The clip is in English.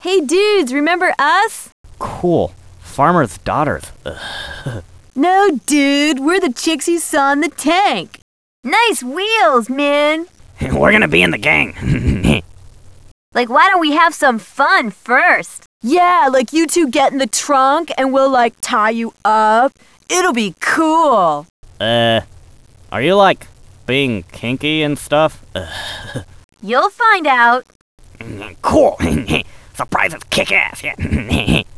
Hey dudes, remember us? Cool. Farmer's daughters. No, dude, we're the chicks you saw in the tank. Nice wheels, man. We're gonna be in the gang. Like, why don't we have some fun first? Yeah, like you two get in the trunk and we'll, like, tie you up. It'll be cool. Are you, like, being kinky and stuff? You'll find out. Cool. Surprises kick ass, yeah.